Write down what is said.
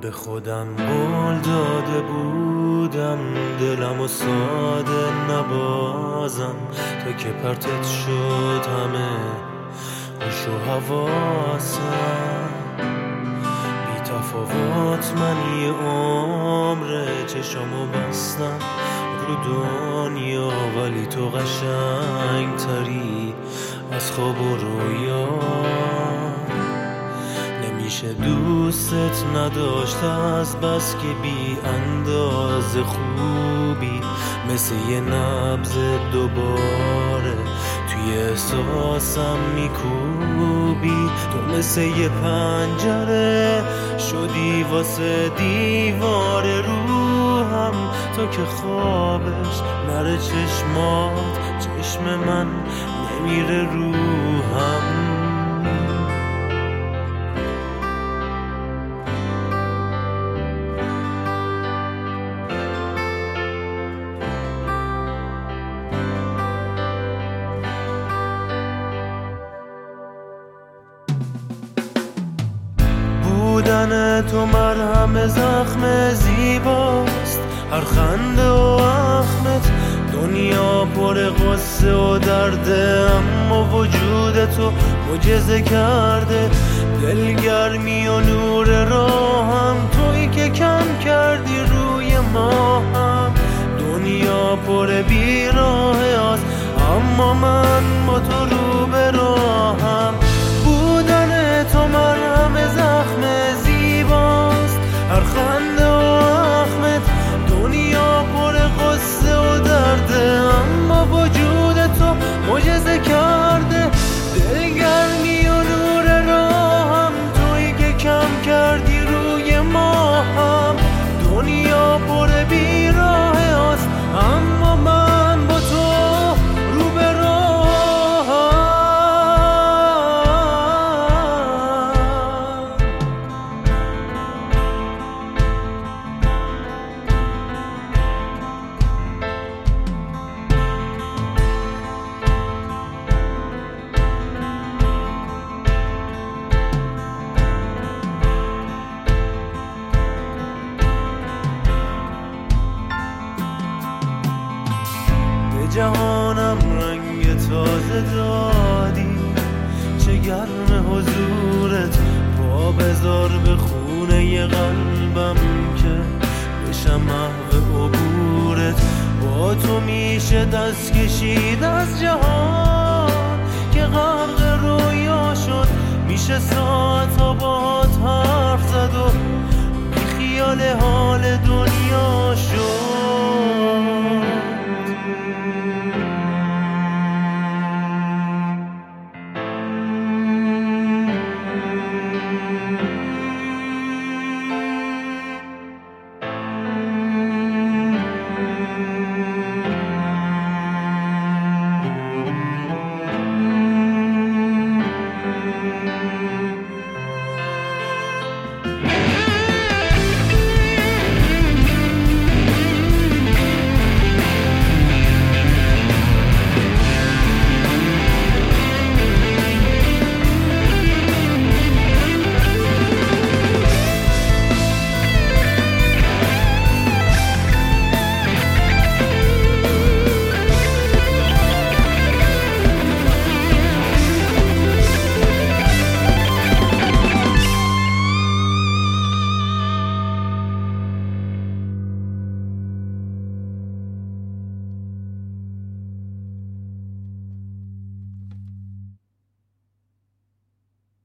به خودم قول داده بودم دلمو ساده نبازم، تا که پرتت شد همه هوش و حواسم. بی تفاوت من یه عمر چشمو بستم رو دنیا، ولی تو قشنگ تری از خواب و رویا. نمیشه دوستت نداشت از بس که بی انداز خوبی، مثل یه نبض دوباره توی احساسم میکوبی. تو مثل یه پنجره شدی واسه دیوار روحم، تو که خوابش نره چشمات چشم من نمیره روحم. بودن تو مرهم زخم زیباست، هر خنده و اخمت دنیا پر غصه و درده، اما وجود تو معجزه کرده. دلگرمی و نور راهم تویی که کم کردی روی ماهم. دنیا پر بیراه است اما من با تو رو به راهم. بودن تو مرهم زخم زیباست، هر خنده و اخمت دنیا پر غصه و درده، اما وجود تو معجزه کرده. دلگرمی و نور راهم تویی که کم کردی روی ماهم. دنیا پر بیراه است اما من با تو رو به راهم. جهانم رنگ تازه دادی، چه گرم حضورت. پا بذار به خونه قلبم که بشم محو عبورت. با تو میشه دست کشید از جهان که غرق رویا شد. میشه ساعت ها باهات حرف زد و بی خیال حال دنیا